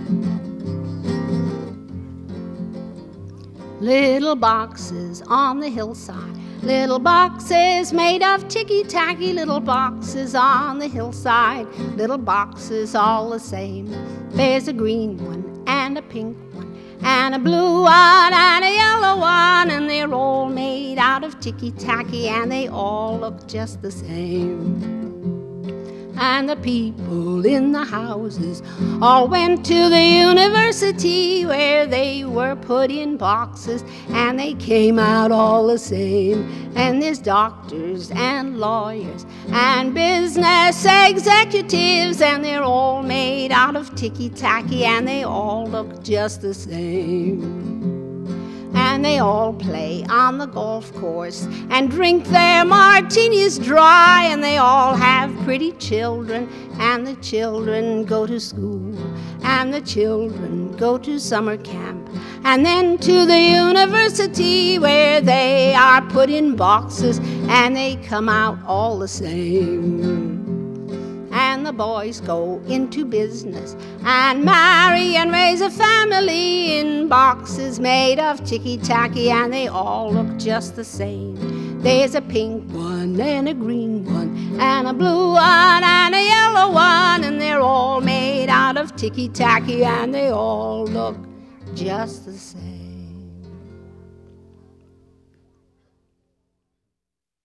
Little boxes on the hillside, little boxes made of ticky-tacky, little boxes on the hillside, little boxes all the same. There's a green one and a pink one and a blue one and a yellow one, and they're all made out of ticky-tacky and they all look just the same. And the people in the houses all went to the university, where they were put in boxes and they came out all the same. And there's doctors and lawyers and business executives, and they're all made out of ticky-tacky and they all look just the same. And they all play on the golf course and drink their martinis dry, and they all have pretty children, and the children go to school, and the children go to summer camp, and then to the university, where they are put in boxes and they come out all the same. And the boys go into business and marry and raise a family in boxes made of ticky-tacky, and they all look just the same. There's a pink one and a green one and a blue one and a yellow one, and they're all made out of ticky-tacky and they all look just the same.